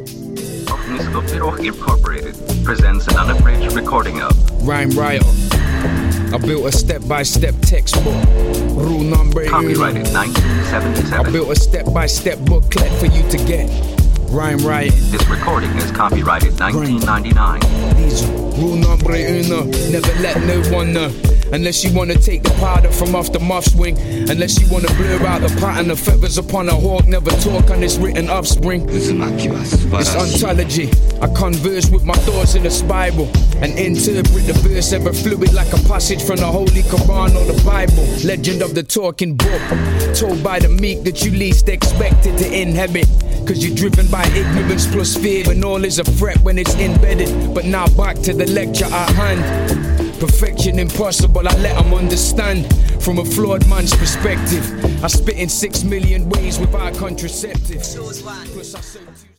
Miskopirov Incorporated presents an unabridged recording of Rhyme Writer. I built a step-by-step textbook. Rule number copyrighted 1977. I built a step-by-step booklet for you to get. Rhyme writing. This recording is copyrighted 1999. These rule number uno. Never let no one know. Unless you wanna take the powder from off the muff's wing. Unless you wanna blur out the pattern of feathers upon a hawk. Never talk on this written offspring. It's ontology. I converse with my thoughts in a spiral and interpret the verse ever fluid like a passage from the Holy Quran or the Bible. Legend of the talking book, told by the meek that you least expected to inhabit. Cause you're driven by ignorance plus fear, and all is a threat when it's embedded. But now back to the lecture at hand. Perfection impossible, I let them understand. From a flawed man's perspective, I spit in 6 million ways without contraceptives.